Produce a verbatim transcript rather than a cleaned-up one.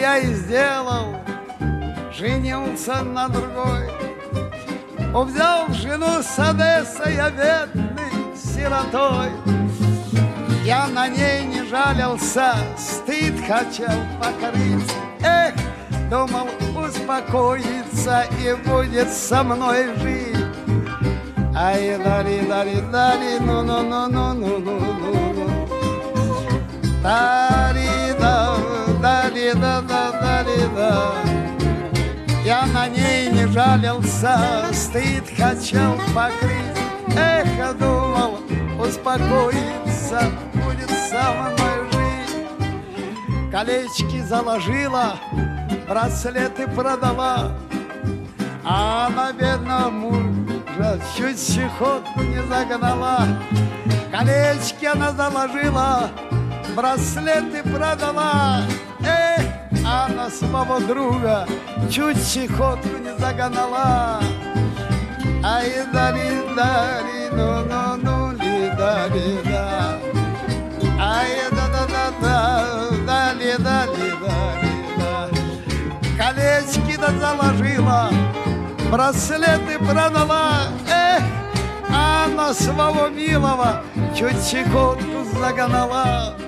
я и сделал, женился на другой. Взял жену с Одессы, я бедный сиротой. Я на ней не жалился, стыд хотел покорить. Эх, думал успокоиться и будет со мной жить. Ай, дали, дали, дали, ну, ну, ну, ну, ну, ну, ну, дали, да, дали, да, да, дали, да. Я на ней не жалился, стыд хотел покрыть. Эх, думал успокоиться, будет со мной жить. Колечки заложила, браслеты продала, а на бедного мужа чуть чехотку не загнала. Колечки она заложила, браслеты продала. Эх, а на своего друга чуть чехотку не загнала. Ай, дали, дали, ну, ну, ну, ли, дали, да. Ай, да, да, да, да, дали, дали, дали, да. Колечки да заложила, браслеты продала. Эх, а на своего милого чуть чехотку загнала.